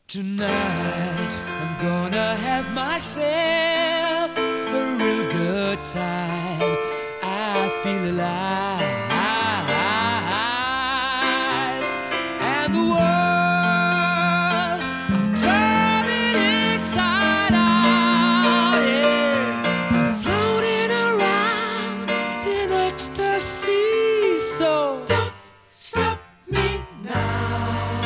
Tonight I'm gonna have myself a real good time. I feel alive, and the world I'm turning inside out. Yeah, I'm floating around in ecstasy. So don't stop me now.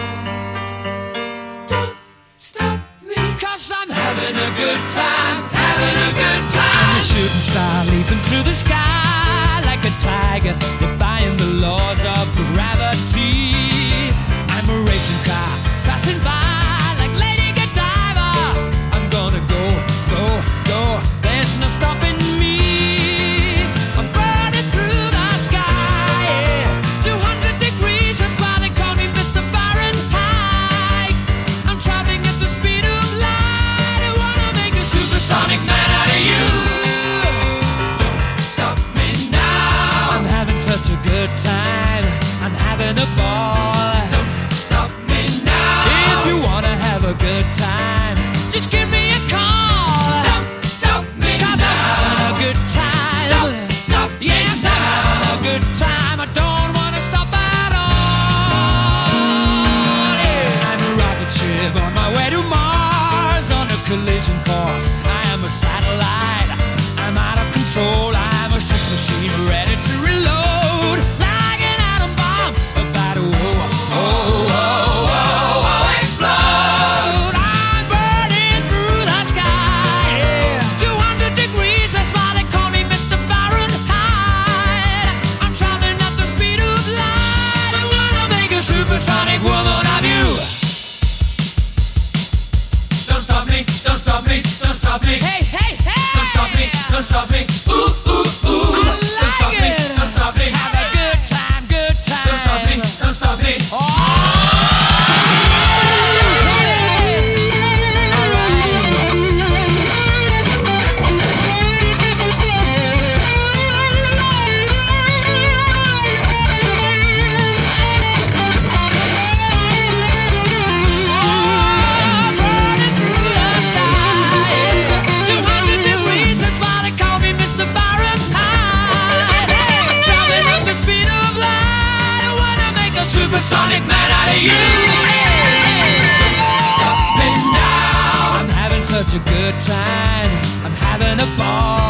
I'm having a good time, having a good time. I'm a shooting star leaping through the sky like a tiger, defying the laws of gravity. I'm a racing car passing by like Lady Godiva. I'm gonna go, go, go. There's no stopping me. I'm burning through the sky, yeah. 200 degrees, that's why they call me Mr. Fahrenheit. I'm traveling at the speed of light. Supersonic man out of you. Don't stop me now. I'm having such a good time. I'm having a ball. Don't stop me now. If you wanna have a good time, just give me a call. Don't stop me now. 'Cause I'm having a good time. Don't stop me now. Yes, I'm having a good time. I don't wanna stop at all. Yeah. I'm a rocket ship on my way to Mars on a collision course. I'm a satellite, I'm out of control. I'm a sex machine ready to reload, like an atom bomb about to explode. I'm burning through the sky, yeah. 200 degrees, that's why they call me Mr. Fahrenheit. I'm traveling at the speed of light. I wanna make a supersonic woman of you. Don't stop me, don't stop me, don't stop me. Hey, hey, hey! Don't stop me, don't stop me. Ooh, ooh, ooh. I like don't stop me, don't stop me. Have a good time, good time. Don't stop me, don't stop me. Oh! Supersonic man out of you. Don't stop me now. I'm having such a good time. I'm having a ball.